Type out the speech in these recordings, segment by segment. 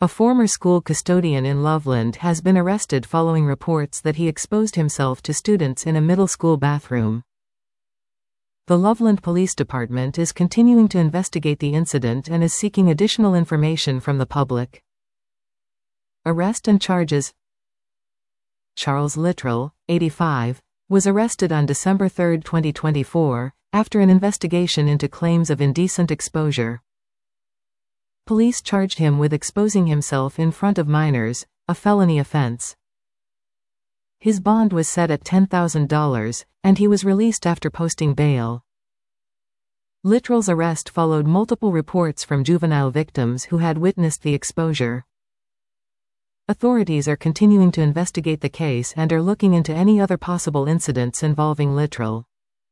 A former school custodian in Loveland has been arrested following reports that he exposed himself to students in a middle school bathroom. The Loveland Police Department is continuing to investigate the incident and is seeking additional information from the public. Arrest and charges. Charles Littrell, 85, was arrested on December 3, 2024, after an investigation into claims of indecent exposure. Police charged him with exposing himself in front of minors, a felony offense. His bond was set at $10,000, and he was released after posting bail. Littrell's arrest followed multiple reports from juvenile victims who had witnessed the exposure. Authorities are continuing to investigate the case and are looking into any other possible incidents involving Littrell.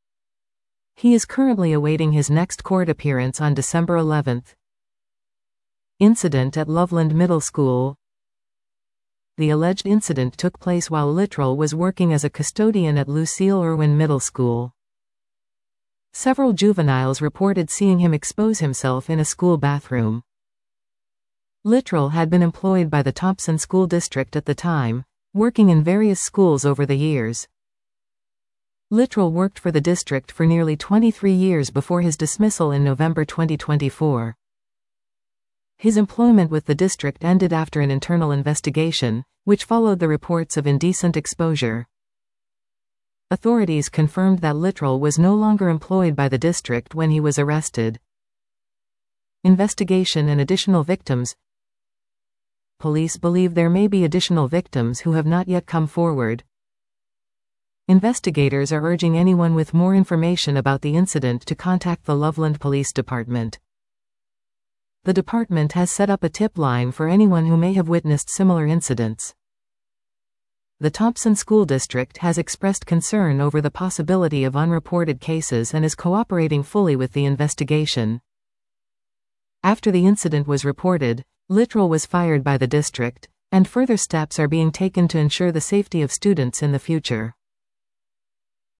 He is currently awaiting his next court appearance on December 11. Incident at Loveland Middle School. The alleged incident took place while Littrell was working as a custodian at Lucille Irwin Middle School. Several juveniles reported seeing him expose himself in a school bathroom. Littrell had been employed by the Thompson School District at the time, working in various schools over the years. Littrell worked for the district for nearly 23 years before his dismissal in November 2024. His employment with the district ended after an internal investigation, which followed the reports of indecent exposure. Authorities confirmed that Littrell was no longer employed by the district when he was arrested. Investigation and additional victims. Police believe there may be additional victims who have not yet come forward. Investigators are urging anyone with more information about the incident to contact the Loveland Police Department. The department has set up a tip line for anyone who may have witnessed similar incidents. The Thompson School District has expressed concern over the possibility of unreported cases and is cooperating fully with the investigation. After the incident was reported, Littrell was fired by the district, and further steps are being taken to ensure the safety of students in the future.